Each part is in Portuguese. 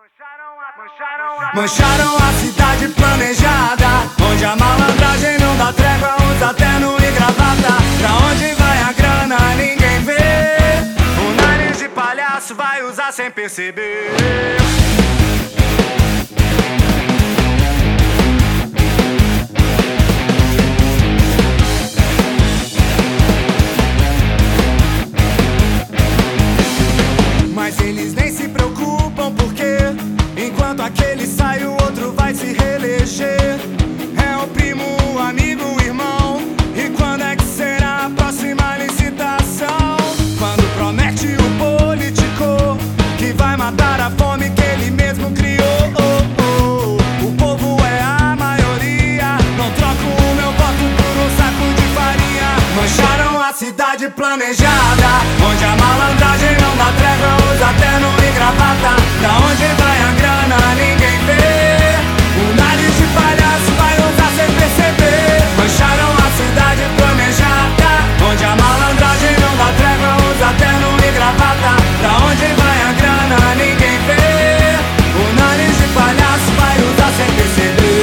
Mancharam a cidade planejada, onde a malandragem não dá trégua, usa terno e gravata. Pra onde vai a grana, ninguém vê. O nariz de palhaço vai usar sem perceber. Mas eles nem se preocupam porque enquanto aquele sai, o outro vai se reeleger. É o primo, o amigo, o irmão. E quando é que será a próxima licitação? Quando promete o político que vai matar a fome que ele mesmo criou. O povo é a maioria, não troco o meu voto por um saco de farinha. Mancharam a cidade planejada, onde a malandragem não dá trégua, usa terno e gravata. Da onde vai a grana, ninguém vê. O nariz de palhaço vai usar sem perceber. Mancharam a cidade planejada, onde a malandragem não dá trégua, usa terno e gravata. Da onde vai a grana, ninguém vê. O nariz de palhaço vai usar sem perceber.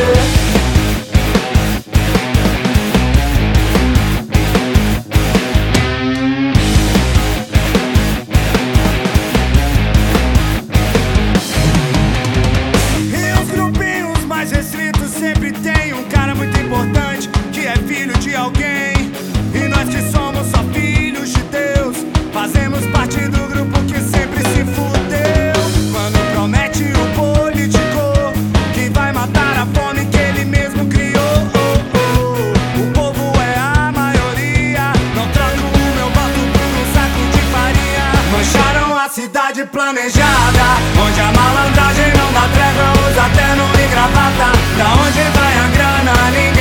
Sempre tem um cara muito importante que é filho de alguém. E nós que somos só filhos de Deus fazemos parte do grupo que sempre se fudeu. Quando promete o político que vai matar a fome que ele mesmo criou. O povo é a maioria, não troco o meu voto por um saco de farinha. Mancharam a cidade planejada, onde a malandragem não dá trégua, usa terno e gravata. Da onde vai a grana?